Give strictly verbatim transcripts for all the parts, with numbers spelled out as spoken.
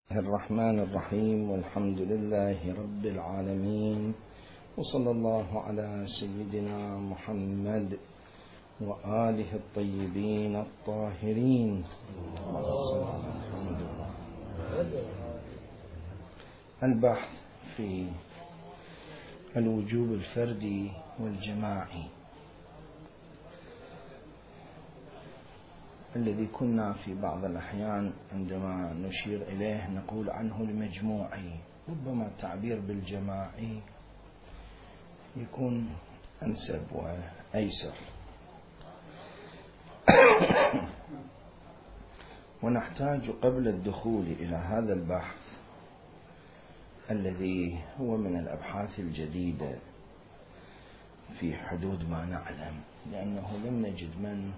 الرحمن الرحيم، والحمد لله رب العالمين، وصلى الله على سيدنا محمد وآله الطيبين الطاهرين. البحث في الوجوب الفردي والجماعي الذي كنا في بعض الأحيان عندما نشير إليه نقول عنه المجموعي، ربما التعبير بالجماعي يكون أنسب وأيسر. ونحتاج قبل الدخول إلى هذا البحث الذي هو من الأبحاث الجديدة في حدود ما نعلم، لأنه لم نجد من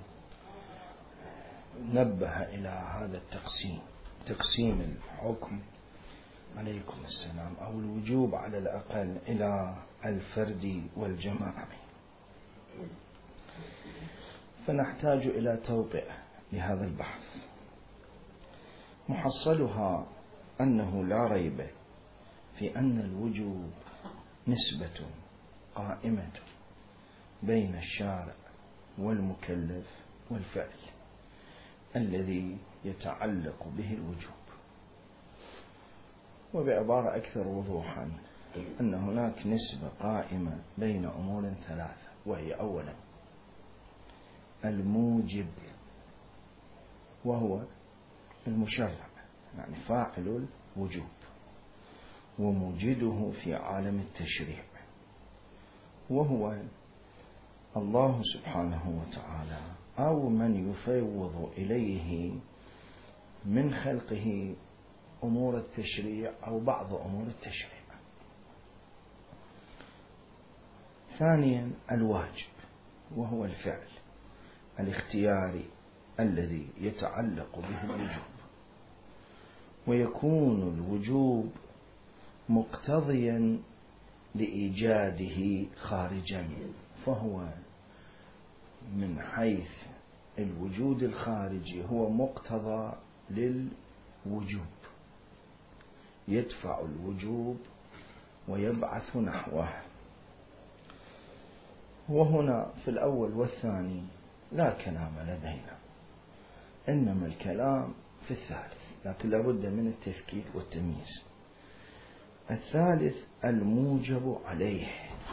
نبه إلى هذا التقسيم، تقسيم الحكم عليكم السلام أو الوجوب على الأقل إلى الفردي والجماعي. فنحتاج إلى توطئة لهذا البحث، محصلها أنه لا ريب في أن الوجوب نسبة قائمة بين الشارع والمكلف والفعل الذي يتعلق به الوجوب. وبعبارة أكثر وضوحا أن هناك نسبة قائمة بين أمور ثلاثة، وهي أولا الموجب وهو المشرع، يعني فاعل الوجوب وموجده في عالم التشريع، وهو الله سبحانه وتعالى أو من يفوض إليه من خلقه أمور التشريع أو بعض أمور التشريع. ثانيا الواجب وهو الفعل الاختياري الذي يتعلق به الوجوب، ويكون الوجوب مقتضيا لإيجاده خارجا، فهو من حيث الوجود الخارجي هو مقتضى للوجوب، يدفع الوجوب ويبعث نحوه. وهنا في الأول والثاني لا كلام لدينا، إنما الكلام في الثالث، لكن لابد من التفكيك والتمييز. الثالث الموجب عليه،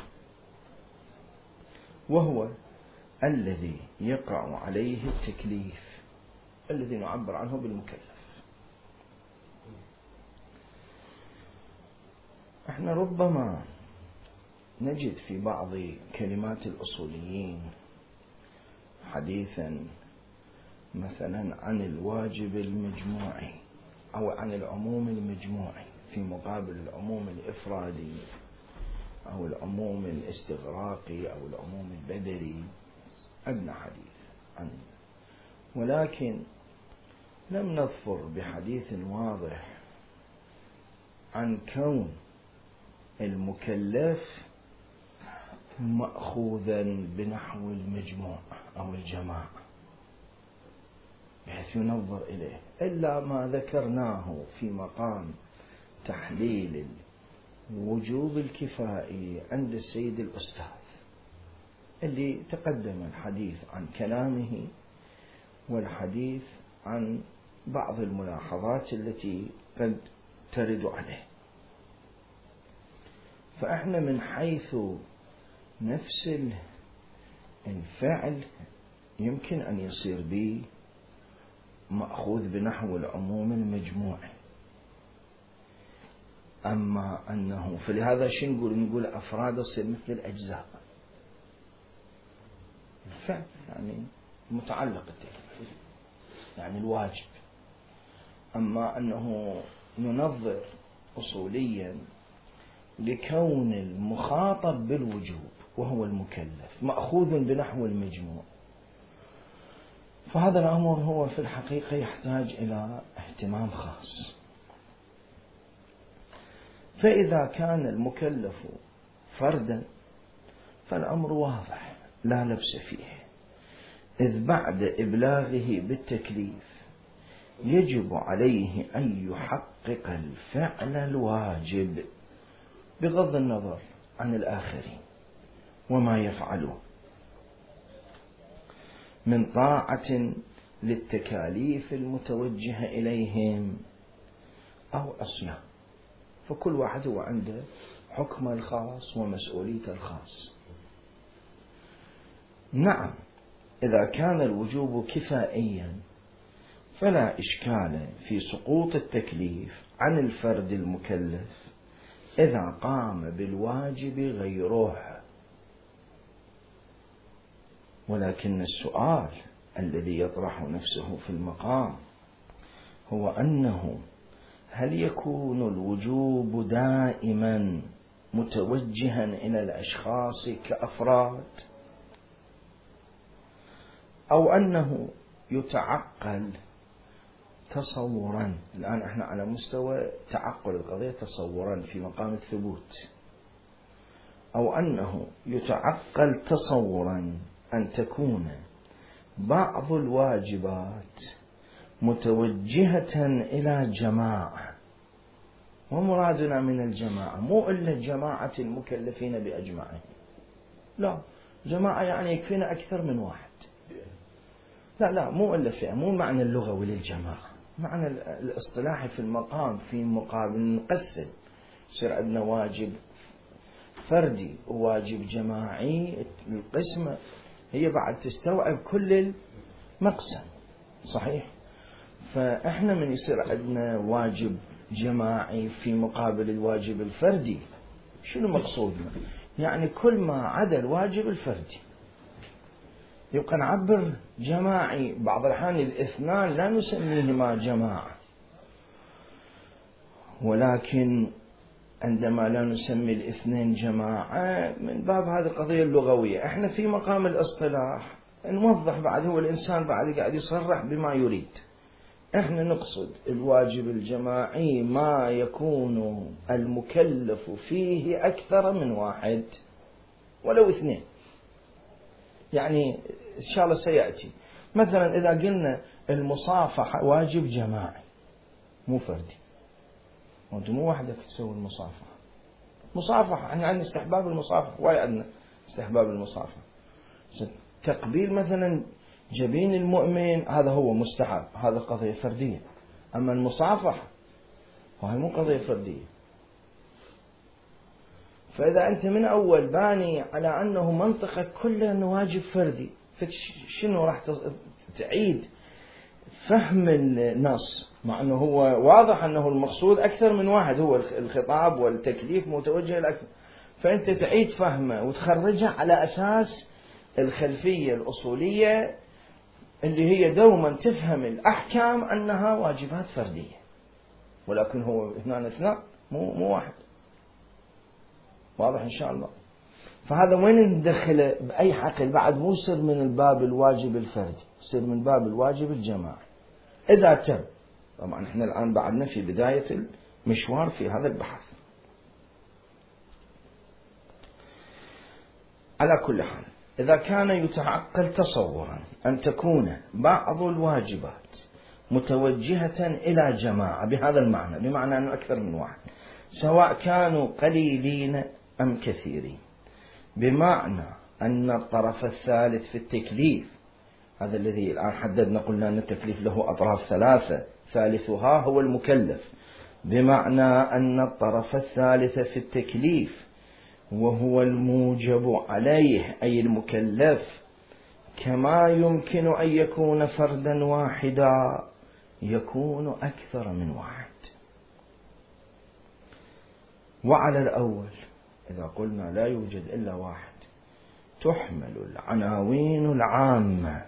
وهو الذي يقع عليه التكليف الذي نعبر عنه بالمكلف. احنا ربما نجد في بعض كلمات الأصوليين حديثا مثلا عن الواجب المجموعي أو عن العموم المجموعي في مقابل العموم الإفرادي أو العموم الاستغراقي أو العموم البدري، أدنى حديث عنه، ولكن لم نظفر بحديث واضح عن كون المكلف مأخوذا بنحو المجموع أو الجماعة بحيث ينظر إليه، إلا ما ذكرناه في مقام تحليل وجوب الكفائي عند السيد الأستاذ اللي تقدم الحديث عن كلامه والحديث عن بعض الملاحظات التي قد ترد عليه. فإحنا من حيث نفس الفعل يمكن أن يصير به مأخوذ بنحو العموم المجموعي، أما أنه فلهذا شو نقول نقول أفراد تصير مثل الأجزاء، الفعل يعني متعلق التكليف يعني الواجب. أما أنه ننظر أصوليا لكون المخاطب بالوجوب وهو المكلف مأخوذ بنحو المجموع، فهذا الأمر هو في الحقيقة يحتاج إلى اهتمام خاص. فإذا كان المكلف فردا فالأمر واضح لا لبس فيه، إذ بعد إبلاغه بالتكليف يجب عليه أن يحقق يحقق الفعل الواجب بغض النظر عن الآخرين وما يفعله من طاعة للتكاليف المتوجهة إليهم أو عصيان، فكل واحد هو عنده حكمه الخاص ومسؤوليته الخاص. نعم، إذا كان الوجوب كفائيا فلا إشكال في سقوط التكليف عن الفرد المكلف إذا قام بالواجب غيره، ولكن السؤال الذي يطرح نفسه في المقام هو أنه هل يكون الوجوب دائما متوجها إلى الأشخاص كأفراد، أو أنه يتعقل تصورا؟ الآن احنا على مستوى تعقل القضية تصورا في مقام الثبوت، أو أنه يتعقل تصورا أن تكون بعض الواجبات متوجهة إلى جماعة، ومرادنا من الجماعة مو إلا جماعة المكلفين بأجمعهم، لا، جماعة يعني يكفينا أكثر من واحد، لا لا مو إلا فئة، مو معنى اللغوي للجماعة، معنى الاصطلاحي في المقام في مقابل نقسم، يصير عندنا واجب فردي وواجب جماعي، القسمة هي بعد تستوعب كل المقسم، صحيح؟ فإحنا من يصير عندنا واجب جماعي في مقابل الواجب الفردي، شنو مقصودنا؟ يعني كل ما عدا الواجب الفردي يبقى نعبر جماعي. بعض الأحيان الاثنان لا نسميهما جماعة، ولكن عندما لا نسمي الاثنين جماعة من باب هذه القضية اللغوية، احنا في مقام الاصطلاح نوضح بعد، هو الإنسان بعد قاعد يصرح بما يريد. احنا نقصد الواجب الجماعي ما يكون المكلف فيه أكثر من واحد ولو اثنين، يعني إن شاء الله سيأتي. مثلا إذا قلنا المصافحة واجب جماعي مو فردي، وانت مو وحدك تسوي المصافحة، مصافحة احنا عندنا استحباب المصافحة، واي عندنا استحباب المصافحة. تقبيل مثلا جبين المؤمن هذا هو مستحب، هذا قضية فردية، أما المصافحة وهي مو قضية فردية. فإذا أنت من أول باني على أنه منطقة كلها أنه واجب فردي، فشنو راح تعيد فهم النص، مع أنه هو واضح أنه المقصود أكثر من واحد، هو الخطاب والتكليف متوجه لأكثر، فأنت تعيد فهمه وتخرجه على أساس الخلفية الأصولية اللي هي دوما تفهم الأحكام أنها واجبات فردية، ولكن هو هنا اثنان مو مو واحد. واضح إن شاء الله؟ فهذا وين ندخله بأي حقل بعد؟ مو يصير من الباب الواجب الفردي، يصير من باب الواجب الجماعي إذا تم. طبعا احنا الآن بعدنا في بداية المشوار في هذا البحث. على كل حال، إذا كان يتعقل تصورا أن تكون بعض الواجبات متوجهة إلى جماعة بهذا المعنى، بمعنى أنه أكثر من واحد، سواء كانوا قليلين أم كثيرين، بمعنى أن الطرف الثالث في التكليف، هذا الذي الآن حددنا قلنا أن التكليف له أطراف ثلاثة ثالثها هو المكلف، بمعنى أن الطرف الثالث في التكليف وهو الموجب عليه أي المكلف، كما يمكن أن يكون فردا واحدا يكون أكثر من واحد. وعلى الأول إذا قلنا لا يوجد إلا واحد، تحمل العناوين العامة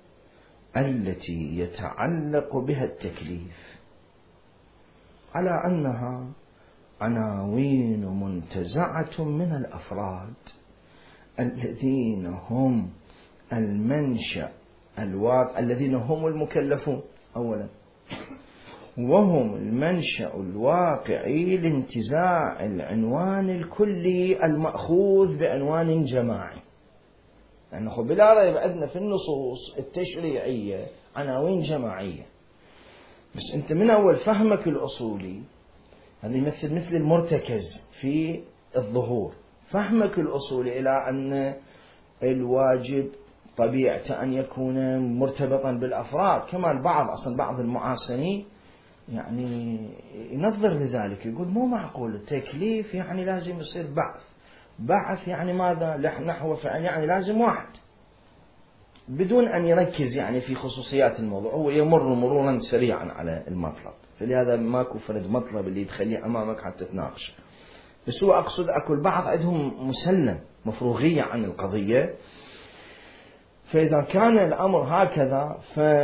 التي يتعلق بها التكليف على أنها عناوين منتزعة من الأفراد الذين هم المنشأ الواقع، الذين هم المكلفون أولا، وهم المنشأ الواقعي لانتزاع العنوان الكلي المأخوذ بعنوان جماعي. لأنه يعني بلا ريب عندنا في النصوص التشريعية عناوين جماعية، بس أنت من أول فهمك الأصولي، هذا يمثل مثل المرتكز في الظهور، فهمك الأصولي إلى أن الواجب طبيعته أن يكون مرتبطا بالأفراد، كما البعض أصلا بعض المعاصرين يعني ينظر لذلك، يقول مو معقول التكليف يعني لازم يصير بعث، بعث يعني ماذا نحو فعل يعني لازم واحد، بدون أن يركز يعني في خصوصيات الموضوع، هو يمر مرورا سريعا على المطلب، فلهذا ماكو فرد مطلب اللي تخليه أمامك حتى تناقش. بس هو أقصد أكو البعض عندهم مسلم مفروغية عن القضية، فإذا كان الأمر هكذا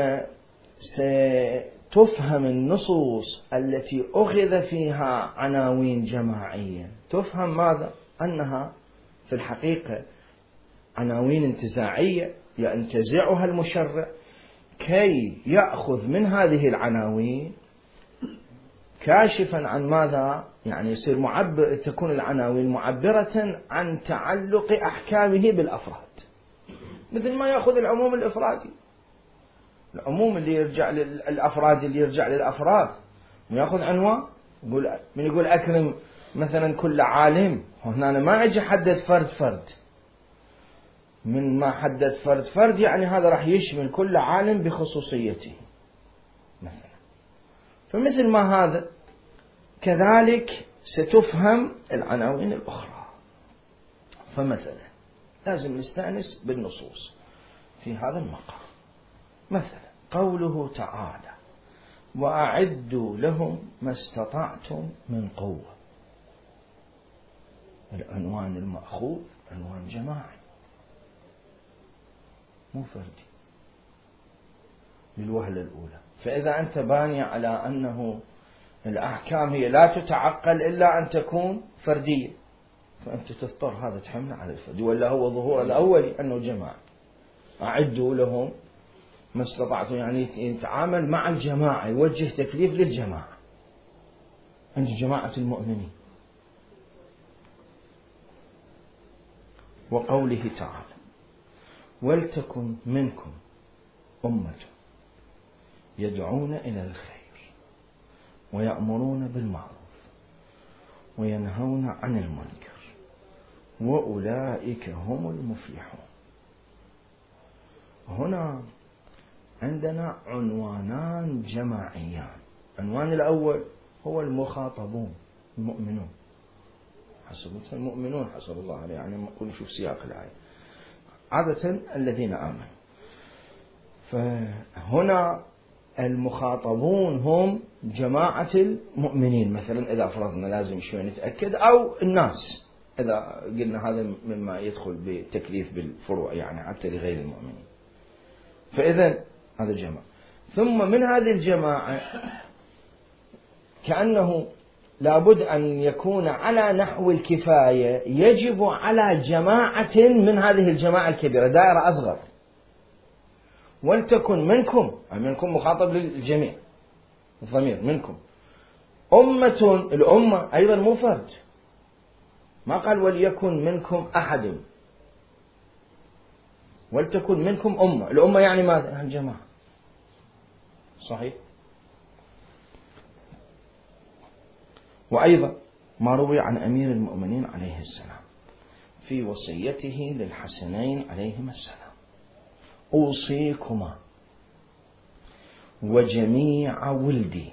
فستفهم النصوص التي أخذ فيها عناوين جماعية، تفهم ماذا؟ أنها في الحقيقة عناوين انتزاعية ينتزعها المشرع كي يأخذ من هذه العناوين كاشفا عن ماذا؟ يعني يصير معبر، تكون العناوين معبرة عن تعلق أحكامه بالأفراد، مثل ما يأخذ العموم الإفرادي، العموم اللي يرجع للأفراد اللي يرجع للأفراد، ويأخذ عنوان يقول من يقول أكرم مثلا كل عالم، هنا أنا ما أجي حدد فرد فرد، من ما حدد فرد فرد يعني هذا راح يشمل كل عالم بخصوصيته مثلا. فمثل ما هذا كذلك ستفهم العناوين الأخرى. فمثلا لازم نستأنس بالنصوص في هذا المقام. مثلا قوله تعالى وأعدوا لهم ما استطعتم من قوة، العنوان المأخوذ عنوان جماعي مو فردي للوهلة الأولى. فإذا أنت باني على أنه الأحكام هي لا تتعقل إلا أن تكون فردية، فأنت تضطر هذا تحمل على الفرد، ولا هو ظهور الأولي أنه جماعة. أعدوا لهم ما استطعتم يعني يتعامل مع الجماعة، يوجه تكليف للجماعة عند جماعة المؤمنين. وقوله تعالى ولتكن منكم أمة يدعون إلى الخير ويأمرون بالمعروف وينهون عن المنكر وأولئك هم المفلحون. هنا عندنا عنوانان جماعيان. العنوان الأول هو المخاطبون المؤمنون، حسب المؤمنون حسب الله عليه، يعني نقول نشوف سياق الآية، عادة الذين آمنوا. فهنا المخاطبون هم جماعة المؤمنين، مثلا إذا فرضنا لازم شوي نتأكد، أو الناس إذا قلنا هذا مما يدخل بتكليف بالفروع يعني حتى لغير المؤمنين. فإذا هذا جماعة. ثم من هذه الجماعة كأنه لابد أن يكون على نحو الكفاية، يجب على جماعة من هذه الجماعة الكبيرة دائرة أصغر. ولتكن منكم، منكم مخاطب للجميع، الضمير منكم. أمة، الأمة أيضا مو فرد، ما قال وليكن منكم أحد، ولتكن منكم أمة. الأمة يعني ماذا؟ الجماعة. صحيح. وأيضا ما روي عن أمير المؤمنين عليه السلام في وصيته للحسنين عليهما السلام أوصيكما وجميع ولدي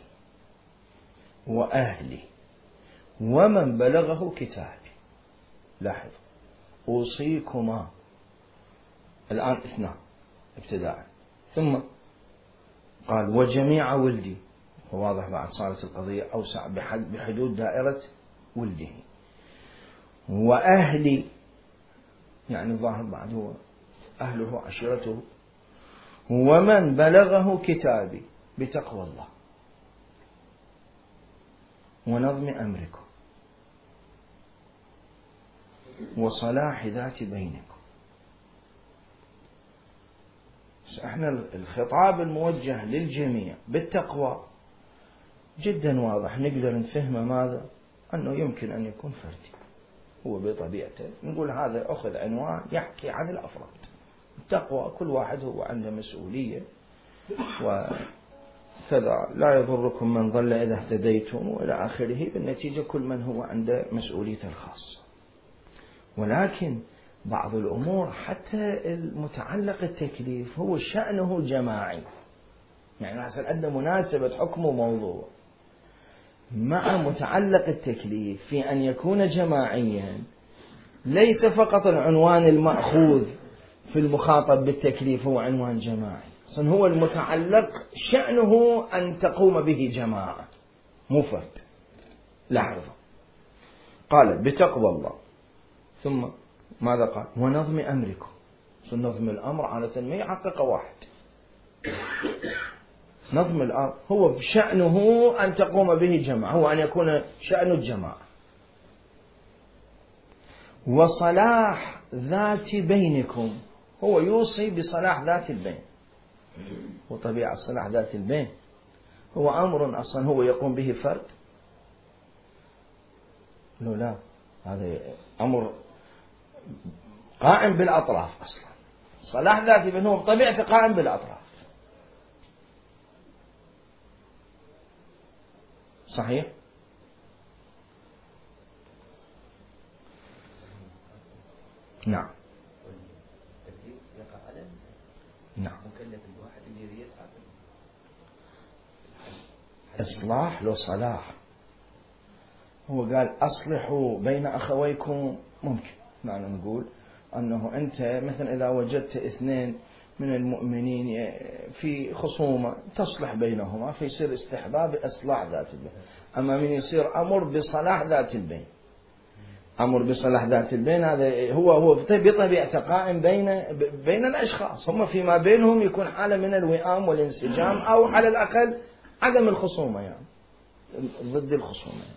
وأهلي ومن بلغه كتابي. لاحظ أوصيكما الآن اثنان ابتداء، ثم قال وجميع ولدي، وواضح بعد صارت القضية أوسع بحدود دائرة ولده. وأهلي يعني ظاهر بعد هو أهله عشيرته. ومن بلغه كتابي بتقوى الله ونظم أمركم وصلاح ذات بينكم. احنا الخطاب الموجه للجميع بالتقوى جدا واضح، نقدر نفهمه ماذا؟ أنه يمكن أن يكون فردي، هو بطبيعته نقول هذا أخذ عنوان يحكي عن الأفراد. التقوى كل واحد هو عنده مسؤولية كذا لا يضركم من ضل إذا اهتديتم وإلى آخره. بالنتيجة كل من هو عنده مسؤوليته الخاصة. ولكن بعض الأمور حتى المتعلق التكليف هو شأنه جماعي، يعني عشان عنده مناسبة حكم وموضوع مع متعلق التكليف في أن يكون جماعيا، ليس فقط العنوان المأخوذ في المخاطب بالتكليف هو عنوان جماعي، أصلا هو المتعلق شأنه أن تقوم به جماعة مو فرد. لاحظوا قال بتقوى الله، ثم ماذا قال؟ ونظم أمركم. نظم الأمر عادة ما يحقق واحد، نظم الأمر هو شأنه أن تقوم به جماعة، هو أن يكون شأن الجماعة. وصلاح ذات بينكم، هو يوصي بصلاح ذات البين. وطبيعة صلاح ذات البين هو أمر أصلا هو يقوم به فرد؟ لا لا، هذا أمر قائم بالأطراف أصلا. صلاح ذات البين هو بطبيعته قائم بالأطراف. صحيح؟ نعم نعم. إصلاح لو صلاح، هو قال أصلحوا بين أخويكم، ممكن معنى نقول أنه أنت مثلا إذا وجدت اثنين من المؤمنين في خصومة تصلح بينهما فيصير استحباب إصلاح ذات البين. أما من يصير أمر بصلاح ذات البين، أمر بصلاح ذات البين هذا هو هو بطبيعته قائم بين بين الأشخاص، هم فيما بينهم يكون حالة من الوئام والانسجام، أو على الأقل عدم الخصومة، يعني ضد الخصومة يعني.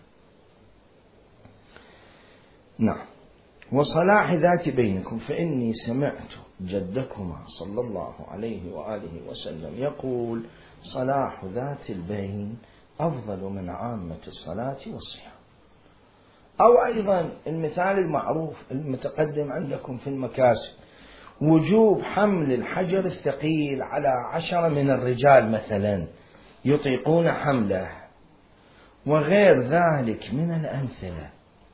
نعم. وصلاح ذات بينكم، فإني سمعت جدكما صلى الله عليه وآله وسلم يقول صلاح ذات البين أفضل من عامة الصلاة والصيام. أو أيضا المثال المعروف المتقدم عندكم في المكاسب، وجوب حمل الحجر الثقيل على عشرة من الرجال مثلا يطيقون حمله، وغير ذلك من الأمثلة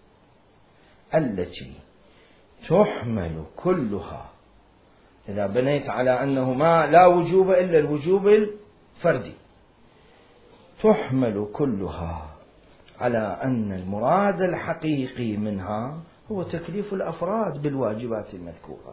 التي تحمل كلها. إذا بنيت على أنه ما لا وجوب إلا الوجوب الفردي، تحمل كلها على أن المراد الحقيقي منها هو تكليف الأفراد بالواجبات المذكورة.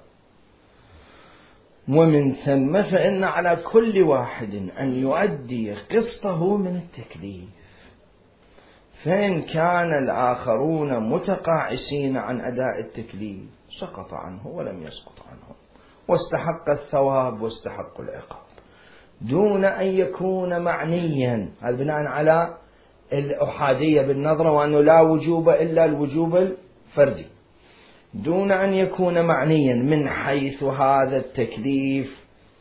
ومن ثم فإن على كل واحد أن يؤدي قسطه من التكليف، فإن كان الآخرون متقاعسين عن أداء التكليف سقط عنه ولم يسقط عنه، واستحق الثواب واستحق العقاب دون أن يكون معنيا. هذا بناء على الأحادية بالنظرة، وأنه لا وجوب إلا الوجوب الفردي، دون أن يكون معنيا من حيث هذا التكليف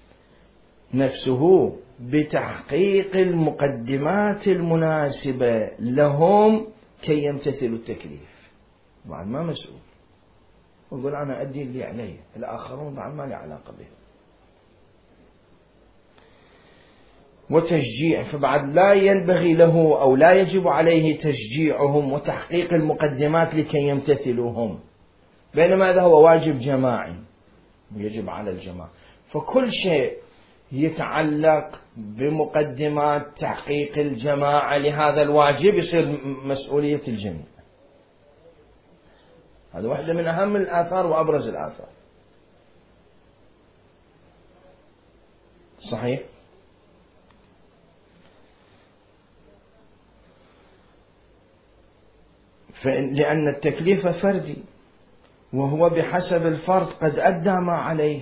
نفسه بتحقيق المقدمات المناسبة لهم كي يمتثلوا التكليف. بعد ما مسؤول ويقول أنا أدي اللي علي، الآخرون بعد ما لي علاقة بهم. وتشجيع، فبعد لا ينبغي له أو لا يجب عليه تشجيعهم وتحقيق المقدمات لكي يمتثلوهم، بينما هذا هو واجب جماعي ويجب على الجماعة. فكل شيء يتعلق بمقدمات تحقيق الجماعة لهذا الواجب يصير مسؤولية الجميع. هذا واحدة من أهم الآثار وأبرز الآثار. صحيح؟ لأن التكليف فردي، وهو بحسب الفرد قد أدى ما عليه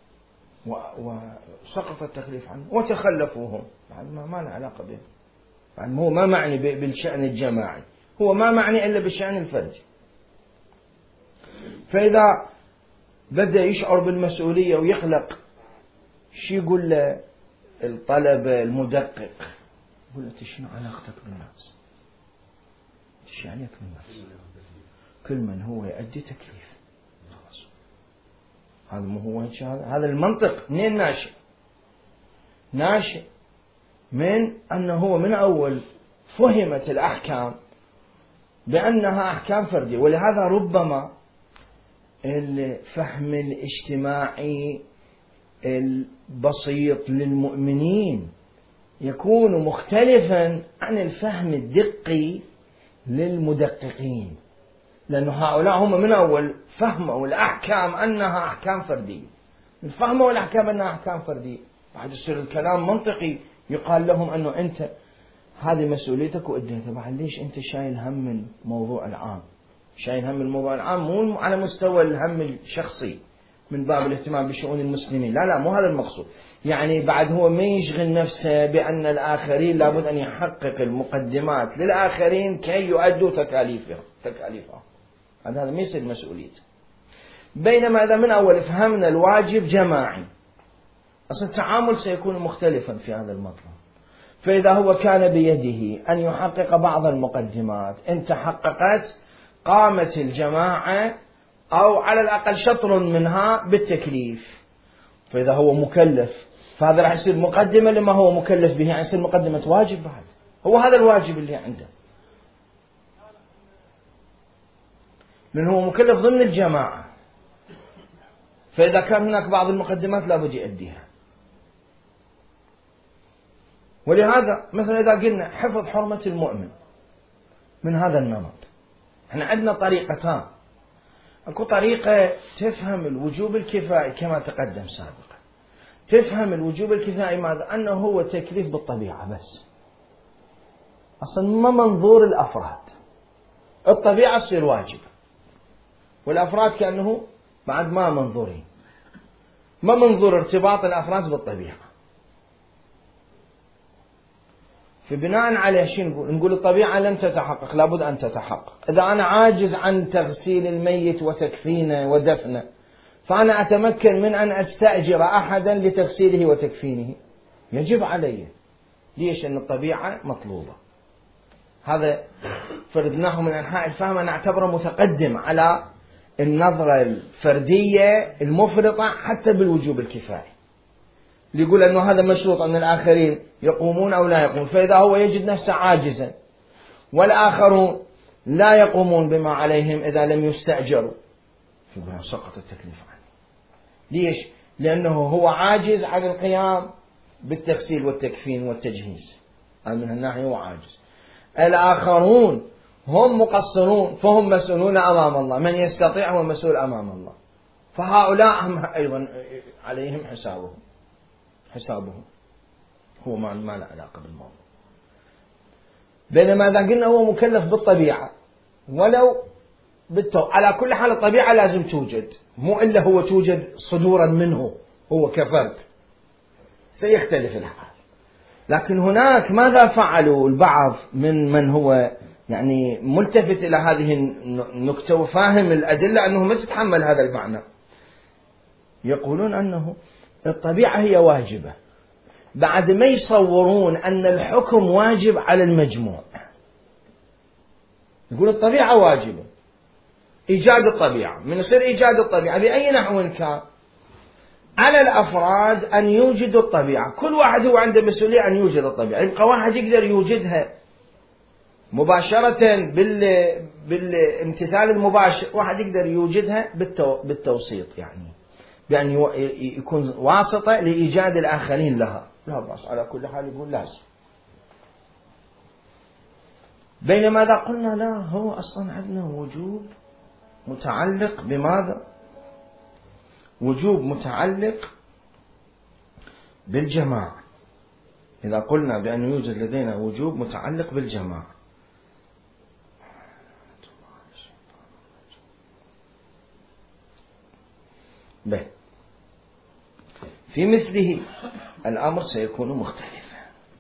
وسقط التكليف عنه وتخلفوهم، يعني ما ما له علاقة به، يعني هو ما معني بالشأن الجماعي، هو ما معني إلا بالشأن الفردي. فإذا بدأ يشعر بالمسؤولية ويقلق، شو يقول له الطلبة المدقق؟ يقول له شنو علاقتك بالناس؟ شو عليك بالناس؟ كل من هو يؤدي تكليف خلاص. هذا مو هو هذا المنطق منين ناشئ؟ ناشئ من أنه هو من أول فهمت الأحكام بأنها أحكام فردية. ولهذا ربما الفهم الاجتماعي البسيط للمؤمنين يكون مختلفا عن الفهم الدقي للمدققين، لأن هؤلاء هم من أول فهموا الأحكام أنها أحكام فردية، فهموا الأحكام أنها أحكام فردية، بعد يصير الكلام منطقي، يقال لهم أنه أنت هذه مسؤوليتك وأديتها، بعد ليش أنت شايل هم الموضوع العام؟ شايل هم الموضوع العام مو على مستوى الهم الشخصي من باب الاهتمام بشؤون المسلمين، لا لا مو هذا المقصود. يعني بعد هو ما يشغل نفسه بأن الآخرين لابد أن يحقق المقدمات للآخرين كي يؤدوا تكاليفهم تكاليفهم هذا ما يصير مسؤوليته. بينما إذا من أول فهمنا الواجب جماعي، أصلا التعامل سيكون مختلفا في هذا المطلب. فإذا هو كان بيده أن يحقق بعض المقدمات، إن تحققت قامت الجماعة أو على الأقل شطر منها بالتكليف، فإذا هو مكلف فهذا راح يصير مقدمة لما هو مكلف به، يعني يصير مقدمة واجب بعد، هو هذا الواجب اللي عنده، لأنه هو مكلف ضمن الجماعة. فإذا كان هناك بعض المقدمات لابد يؤديها. ولهذا مثلا إذا قلنا حفظ حرمة المؤمن من هذا النمط، احنا عندنا طريقتان. اكو طريقة تفهم الوجوب الكفائي كما تقدم سابقا، تفهم الوجوب الكفائي ماذا؟ أنه هو تكليف بالطبيعة بس، أصلا ما منظور الأفراد، الطبيعة تصير واجبة والأفراد كأنه بعد ما منظورين، ما منظور ارتباط الأفراد بالطبيعة. فبناء على شيء نقول نقول الطبيعة لم تتحقق، لابد أن تتحقق. إذا أنا عاجز عن تغسيل الميت وتكفينه ودفنه، فأنا أتمكن من أن أستأجر أحدا لتغسيله وتكفينه، يجب علي. ليش؟ أن الطبيعة مطلوبة. هذا فردناه من أنحاء الفهم، نعتبره متقدم على النظرة الفردية المفرطة حتى بالوجوب الكفائي، اللي يقول أنه هذا مشروط أن الآخرين يقومون أو لا يقومون. فإذا هو يجد نفسه عاجزا والآخرون لا يقومون بما عليهم إذا لم يستأجروا، فيقول سقط التكليف عنه. ليش؟ لأنه هو عاجز عن القيام بالتغسيل والتكفين والتجهيز، من هالناحية هو عاجز. الآخرون هم مقصرون فهم مسؤولون أمام الله، من يستطيع هو مسؤول أمام الله، فهؤلاء هم أيضا عليهم حسابهم حسابهم هو ما ما له علاقة بالموضوع. بينما إذا قلنا هو مكلف بالطبيعة ولو بالتو... على كل حال الطبيعة لازم توجد، مو إلا هو توجد صدورا منه هو كفرد، سيختلف الحال. لكن هناك ماذا فعلوا البعض من من هو يعني ملتفت إلى هذه النكتة وفاهم الأدلة أنه ما تتحمل هذا المعنى، يقولون أنه الطبيعة هي واجبة، بعد ما يصورون أن الحكم واجب على المجموع. يقول الطبيعة واجبة، إيجاد الطبيعة، من يصير إيجاد الطبيعة بأي نحو كان على الأفراد أن يوجدوا الطبيعة، كل واحد هو عنده مسؤولية أن يوجد الطبيعة. يبقى واحد يقدر يوجدها مباشرة بال... بالامتثال المباشر، واحد يقدر يوجدها بالتو... بالتوسيط، يعني بأن يكون واسطة لإيجاد الآخرين لها، لا بأس. على كل حال يقول لازم. بينما إذا قلنا لا، هو أصلا عندنا وجوب متعلق بماذا؟ وجوب متعلق بالجماعة. إذا قلنا بأن يوجد لدينا وجوب متعلق بالجماعة، به في مثله الأمر سيكون مختلفا.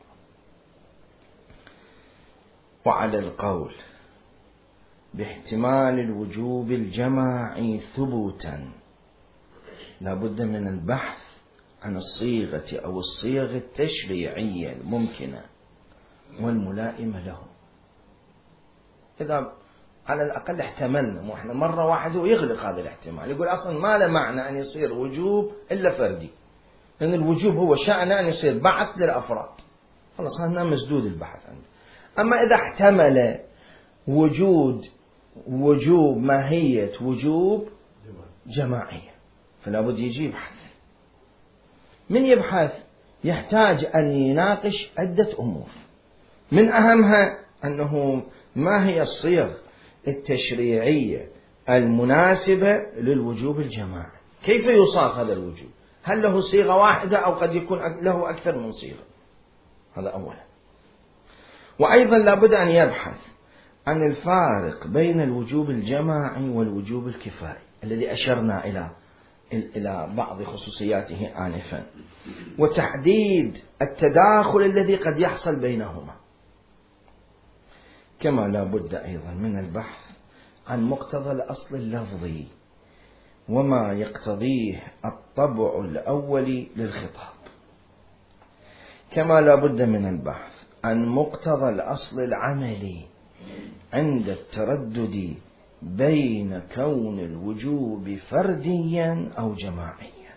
وعلى القول باحتمال الوجوب الجماعي ثبوتا لابد من البحث عن الصيغة أو الصيغ التشريعية الممكنة والملائمة له. إذا على الأقل احتملنا، مو احنا مرة واحدة ويغلق هذا الاحتمال، يقول أصلا ما له معنى أن يصير وجوب إلا فردي، لأن الوجوب هو شأنه أن يصير بعث للأفراد، خلاص هنا مسدود البحث عنده. أما إذا احتمل وجود وجوب ماهية وجوب جماعية فلا بد يجي يبحث. من يبحث يحتاج أن يناقش عدة أمور، من أهمها أنه ما هي الصيغ التشريعية المناسبة للوجوب الجماعي، كيف يصاغ هذا الوجوب، هل له صيغة واحدة أو قد يكون له أكثر من صيغة، هذا أولا. وأيضا لابد أن يبحث عن الفارق بين الوجوب الجماعي والوجوب الكفائي الذي أشرنا إلى إلى بعض خصوصياته آنفا، وتحديد التداخل الذي قد يحصل بينهما. كما لا بد أيضا من البحث عن مقتضى الأصل اللفظي وما يقتضيه الطبع الأولي للخطاب. كما لا بد من البحث عن مقتضى الأصل العملي عند التردد بين كون الوجوب فرديا أو جماعيا.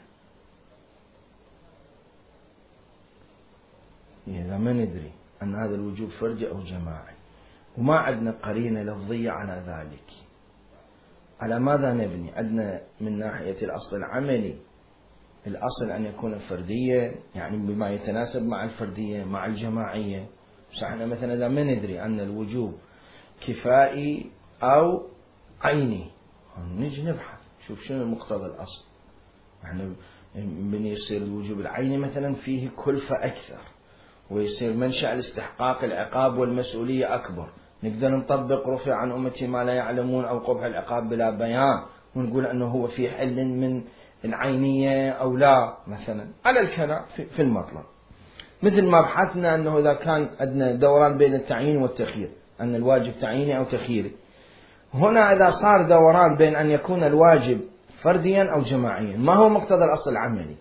إذا ما ندري أن هذا الوجوب فردي أو جماعي وما عندنا قرينة لفظية على ذلك، على ماذا نبني؟ عندنا من ناحية الأصل العملي الأصل أن يكون فرديا، يعني بما يتناسب مع الفردية مع الجماعية. بس احنا مثلا إذا ما ندري أن الوجوب كفائي أو عيني نجي نبحث شوف شنو مقتضى الأصل. احنا بني يصير الوجوب العيني مثلا فيه كلفة أكثر ويصير منشأ الاستحقاق العقاب والمسؤولية أكبر، نقدر نطبق رفع عن أمتي ما لا يعلمون أو قبح العقاب بلا بيان ونقول أنه هو في حل من العينية أو لا مثلا على الكلام في المطلب. مثل ما بحثنا أنه إذا كان عندنا دوران بين التعيين والتخيير أن الواجب تعييني أو تخييري، هنا إذا صار دوران بين أن يكون الواجب فرديا أو جماعيا ما هو مقتضى الأصل العملي.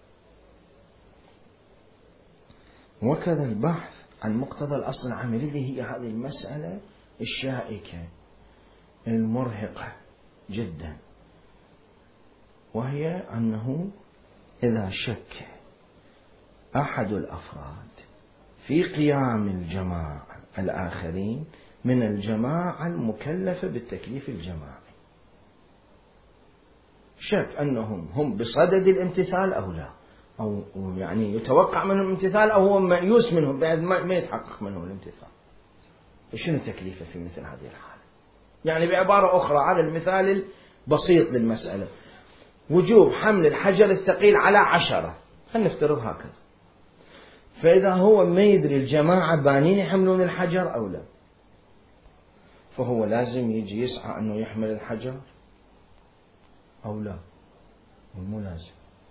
وكذا البحث عن مقتضى الأصل العملي اللي هي هذه المسألة الشائكة المرهقة جدا، وهي أنه إذا شك أحد الأفراد في قيام الجماعة الآخرين من الجماعة المكلفة بالتكليف الجماعي، شك أنهم هم بصدد الامتثال أو لا، أو يعني يتوقع منهم الامتثال أو هو مأيوس منهم بعد ما يتحقق منهم الامتثال، شنو تكليفه في مثل هذه الحالة؟ يعني بعبارة أخرى هذا المثال البسيط للمسألة، وجوب حمل الحجر الثقيل على عشرة، خلينا نفترض هكذا، فإذا هو ما يدري الجماعة بانين يحملون الحجر أو لا، فهو لازم يجي يسعى أنه يحمل الحجر أو لا، مو لازم.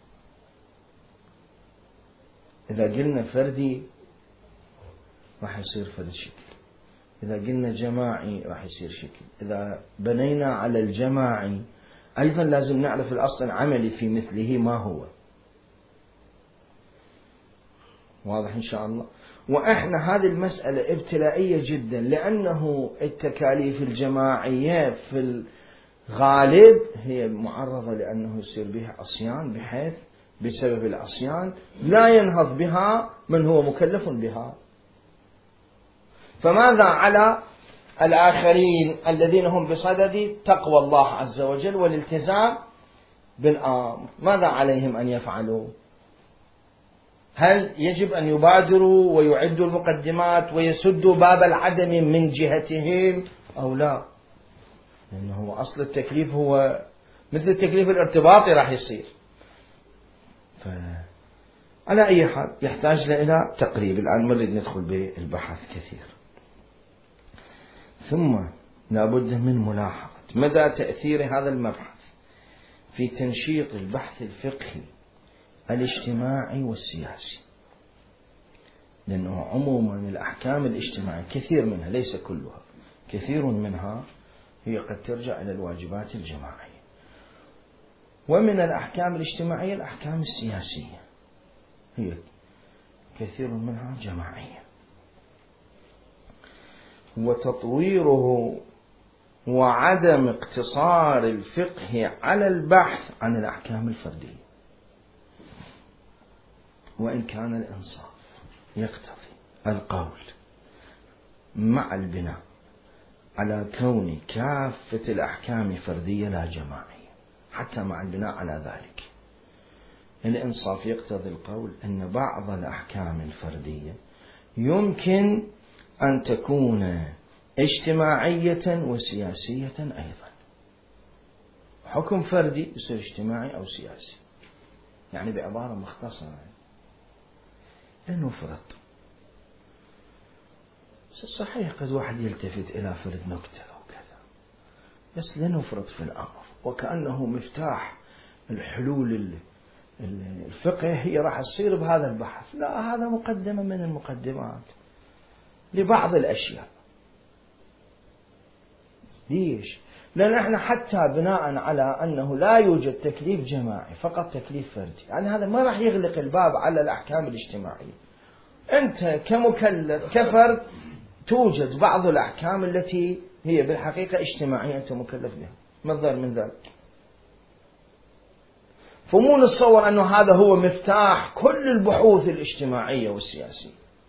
إذا قلنا فردي راح يصير فرد شكل، إذا قلنا جماعي راح يصير شكل، إذا بنينا على الجماعي أيضا لازم نعرف الأصل العملي في مثله ما هو. واضح إن شاء الله. وإحنا هذه المسألة ابتلائية جدا، لأنه التكاليف الجماعية في الغالب هي معرضة لأنه يصير بها عصيان، بحيث بسبب العصيان لا ينهض بها من هو مكلف بها. فماذا على الآخرين الذين هم بصدد تقوى الله عز وجل والالتزام بالأمر؟ ماذا عليهم أن يفعلوا؟ هل يجب أن يبادروا ويعدوا المقدمات ويسدوا باب العدم من جهتهم أو لا؟ لأنه أصل التكليف هو مثل التكليف الارتباطي راح يصير. على أي حال يحتاج إلى تقريب، الآن نريد ندخل بالبحث كثير. ثم لابد من ملاحظة مدى تأثير هذا المبحث في تنشيط البحث الفقهي الاجتماعي والسياسي، لأنه عموما الأحكام الاجتماعية كثير منها ليس كلها، كثير منها هي قد ترجع إلى الواجبات الجماعية، ومن الأحكام الاجتماعية الأحكام السياسية هي كثير منها جماعية. وتطويره وعدم اقتصار الفقه على البحث عن الأحكام الفردية، وإن كان الإنصاف يقتضي القول مع البناء على كون كافة الأحكام فردية لا جماعية، حتى مع البناء على ذلك الإنصاف يقتضي القول أن بعض الأحكام الفردية يمكن أن تكون اجتماعية وسياسية أيضا. حكم فردي يصير اجتماعي أو سياسي. يعني بعبارة مختصرة، لنفرض صحيح قد واحد يلتفت إلى فرد نكتة أو كذا، بس لنفرض في الأمر وكأنه مفتاح الحلول الفقه هي راح تصير بهذا البحث. لا، هذا مقدمة من المقدمات لبعض الأشياء. ليش؟ لأن احنا حتى بناء على أنه لا يوجد تكليف جماعي فقط تكليف فردي، يعني هذا ما راح يغلق الباب على الأحكام الاجتماعية. أنت كمكلف كفرد توجد بعض الأحكام التي هي بالحقيقة اجتماعية أنت مكلف بها، ما الضر من ذلك؟ فمو نتصور أنه هذا هو مفتاح كل البحوث الاجتماعية والسياسية.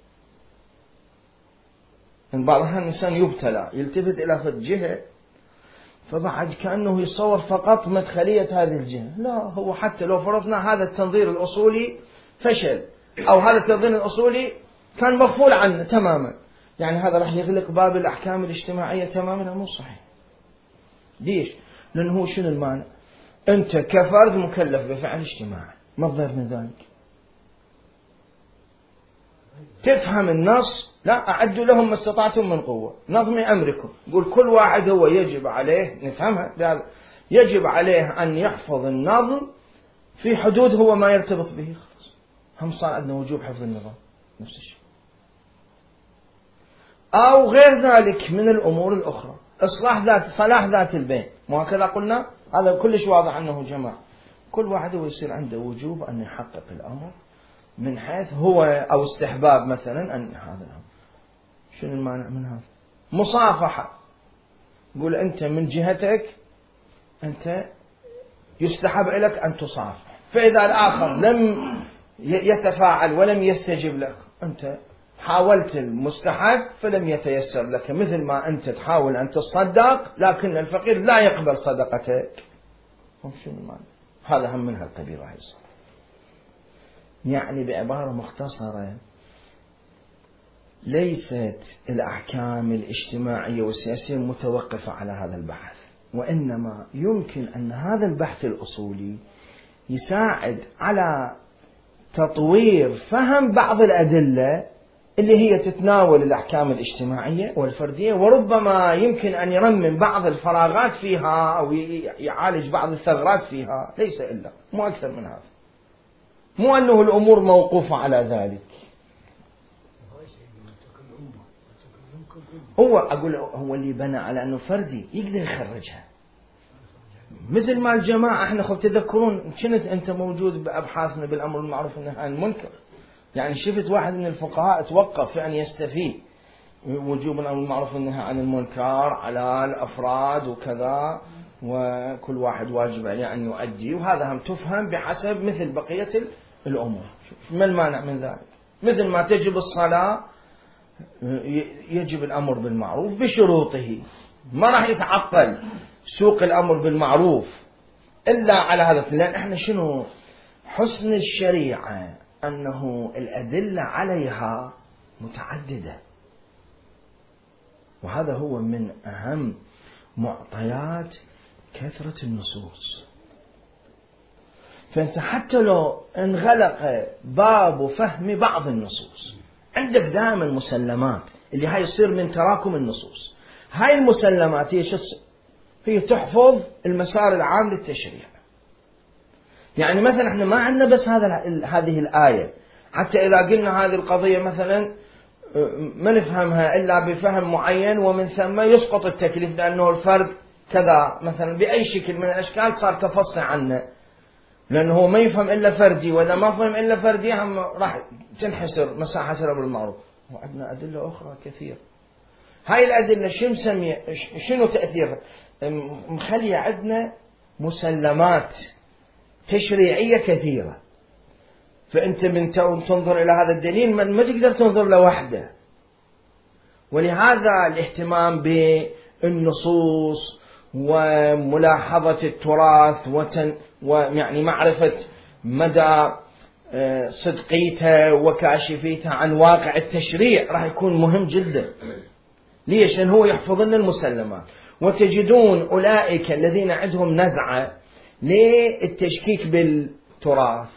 إن بعض الأحيان الإنسان يبتلى يلتفت إلى فد جهة فبعد كأنه يصور فقط مدخلية هذه الجهة. لا، هو حتى لو فرضنا هذا التنظير الأصولي فشل أو هذا التنظير الأصولي كان مغفول عنه تماما، يعني هذا راح يغلق باب الأحكام الاجتماعية تماما؟ مو صحيح. ليش؟ لأنه هو شنو المانع؟ أنت كفرد مكلف بفعل اجتماعي، ما الضير من ذلك؟ تفهم النص، لا أعدوا لهم ما استطعتم من قوة، نظم أمركم، يقول كل واحد هو يجب عليه، نفهمها، يجب عليه أن يحفظ النظم في حدود هو ما يرتبط به. خلاص هم صار عندنا وجوب حفظ النظام، نفس الشيء. أو غير ذلك من الأمور الأخرى، إصلاح ذات صلاح ذات البين، مو هكذا قلنا؟ هذا كلش واضح أنه جماعة. كل واحد هو يصير عنده وجوب أن يحقق الأمر من حيث هو، أو استحباب مثلا أن هذا الأمر. شنو المانع من هذا؟ مصافحة، يقول أنت من جهتك أنت يستحب لك أن تصافح، فإذا الآخر لم يتفاعل ولم يستجب لك أنت حاولت المستحب فلم يتيسر لك، مثل ما أنت تحاول أن تصدق لكن الفقير لا يقبل صدقتك. شنو المانع؟ هذا هم من هالقبيل راح يصير. يعني بعبارة مختصرة، ليست الأحكام الاجتماعية والسياسية متوقفة على هذا البحث، وإنما يمكن أن هذا البحث الأصولي يساعد على تطوير فهم بعض الأدلة اللي هي تتناول الأحكام الاجتماعية والفردية، وربما يمكن أن يرمم بعض الفراغات فيها أو يعالج بعض الثغرات فيها، ليس إلا، مو أكثر من هذا. مو أنه الأمور موقوفة على ذلك. هو أقول هو اللي بنى على أنه فردي يقدر يخرجها، مثل ما الجماعة احنا خب تذكرون كنت أنت موجود بأبحاثنا بالأمر المعروف والنهي عن المنكر، يعني شفت واحد من الفقهاء توقف في أن يستفيد وجوب الأمر المعروف والنهي عن المنكر على الأفراد وكذا، وكل واحد واجب عليه أن يؤدي، وهذا هم تفهم بحسب مثل بقية الأمور. ما المانع من ذلك؟ مثل ما تجب الصلاة يجب الأمر بالمعروف بشروطه، ما راح يتعطل سوق الأمر بالمعروف إلا على هذا. لأن احنا شنو حسن الشريعة أنه الأدلة عليها متعددة، وهذا هو من أهم معطيات كثرة النصوص. فأنت حتى لو انغلق باب فهم بعض النصوص عندك دائما مسلمات، اللي هاي يصير من تراكم النصوص. هاي المسلمات هي شو؟ هي تحفظ المسار العام للتشريع. يعني مثلا احنا ما عندنا بس هذا هذه الآية، حتى إذا قلنا هذه القضية مثلا ما نفهمها إلا بفهم معين، ومن ثم يسقط التكليف لأنه الفرد كذا مثلا بأي شكل من الأشكال صار تفصي عنه، لأنه هو ما يفهم إلا فردي، وإذا ما فهم إلا فردي هم راح تنحسر مساحة الأمر بالمعروف. وعندنا أدلة أخرى كثير. هاي الأدلة شو مسمية، شنو تأثيرها؟ مخلية عندنا مسلمات تشريعية كثيرة. فأنت من تنظر إلى هذا الدليل ما تقدر تنظر لوحده. ولهذا الاهتمام بالنصوص وملاحظة التراث وتن ويعني معرفة مدى صدقيته وكاشفيته عن واقع التشريع راح يكون مهم جدا. ليش؟ لأن هو يحفظ لنا المسلمات. وتجدون أولئك الذين عندهم نزعة للتشكيك بالتراث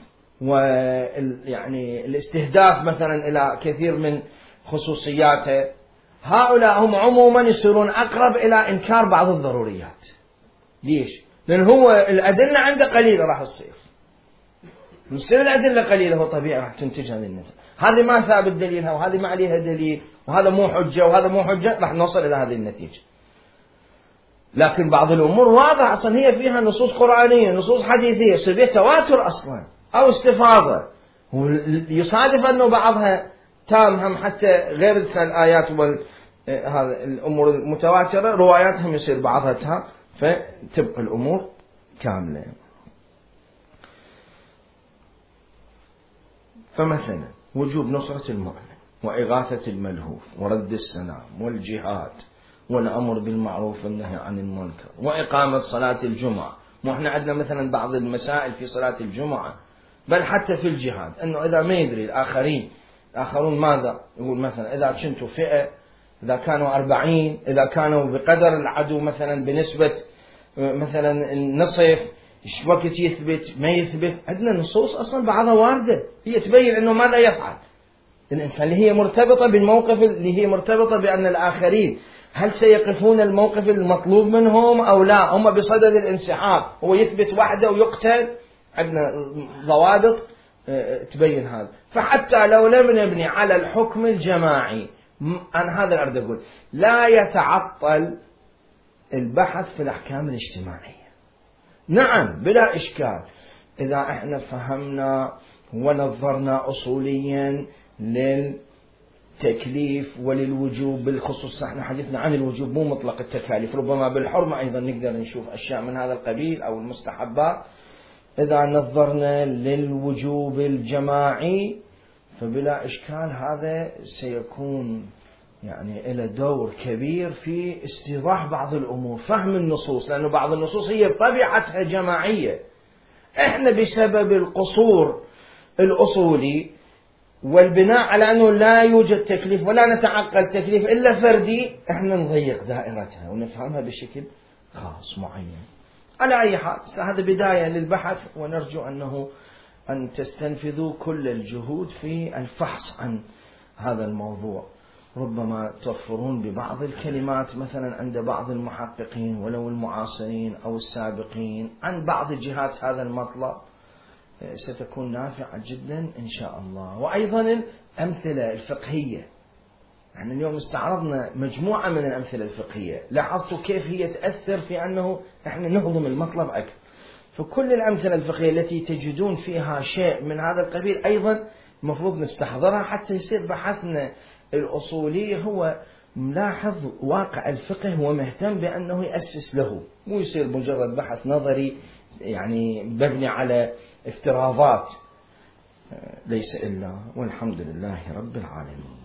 ويعني الاستهداف مثلا إلى كثير من خصوصياته، هؤلاء هم عموما يصيرون أقرب إلى إنكار بعض الضروريات. ليش؟ لأن هو الأدلة عنده قليلة راح تصير نصير الأدلة قليلة، هو طبيعي راح تنتج هذه النتيجة. هذه ما ثابت دليلها وهذه ما عليها دليل وهذا مو حجة وهذا مو حجة، راح نوصل إلى هذه النتيجة. لكن بعض الأمور واضح أصلا هي فيها نصوص قرآنية نصوص حديثية يصير فيها تواتر أصلا أو استفاضة، ويصادف أنه بعضها تامهم حتى غير الآيات وال هذا الأمور المتواترة رواياتهم يصير بعضها تام، فتبقى الأمور كاملة. فمثلا وجوب نصرة المؤمن وإغاثة الملهوف ورد السلام والجهاد والأمر بالمعروف والنهي عن المنكر وإقامة صلاة الجمعة. وإحنا عندنا مثلا بعض المسائل في صلاة الجمعة بل حتى في الجهاد أنه إذا ما يدري الآخرين الآخرون ماذا يقول، مثلا إذا كنتوا فئة، إذا كانوا أربعين، إذا كانوا بقدر العدو مثلا بنسبة مثلا النصف، إيش وقت يثبت ما يثبت. عندنا نصوص أصلا بعضها واردة هي تبين أنه ماذا يفعل الإنسان اللي هي مرتبطة بالموقف اللي هي مرتبطة بأن الآخرين هل سيقفون الموقف المطلوب منهم أو لا، هم بصدد الانسحاب هو يثبت وحده ويقتل. عندنا ضوابط تبين هذا. فحتى لو لم نبني على الحكم الجماعي، أنا هذا أريد أقول لا يتعطل البحث في الأحكام الاجتماعية. نعم بلا إشكال إذا احنا فهمنا ونظرنا أصوليا للتكليف وللوجوب بالخصوص، احنا حديثنا عن الوجوب مو مطلق التكاليف، ربما بالحرمة أيضا نقدر نشوف أشياء من هذا القبيل أو المستحبات. إذا نظرنا للوجوب الجماعي فبلا إشكال هذا سيكون يعني إلى دور كبير في استيضاح بعض الأمور، فهم النصوص، لأنه بعض النصوص هي بطبيعتها جماعية. إحنا بسبب القصور الأصولي والبناء على أنه لا يوجد تكليف ولا نتعقل تكليف إلا فردي، إحنا نضيق دائرتها ونفهمها بشكل خاص معين. على أي حال هذا بداية للبحث، ونرجو أنه أن تستنفذوا كل الجهود في الفحص عن هذا الموضوع. ربما تظفرون ببعض الكلمات مثلا عند بعض المحققين ولو المعاصرين أو السابقين عن بعض جهات هذا المطلب، ستكون نافعة جدا إن شاء الله. وأيضا الأمثلة الفقهية، يعني اليوم استعرضنا مجموعة من الأمثلة الفقهية، لاحظتوا كيف هي تأثر في أنه إحنا نهضم المطلب أكثر. فكل الأمثلة الفقهية التي تجدون فيها شيء من هذا القبيل أيضا مفروض نستحضرها حتى يصير بحثنا الأصولي هو ملاحظ واقع الفقه ومهتم بأنه يأسس له، مو يصير مجرد بحث نظري يعني مبني على افتراضات ليس إلا. والحمد لله رب العالمين.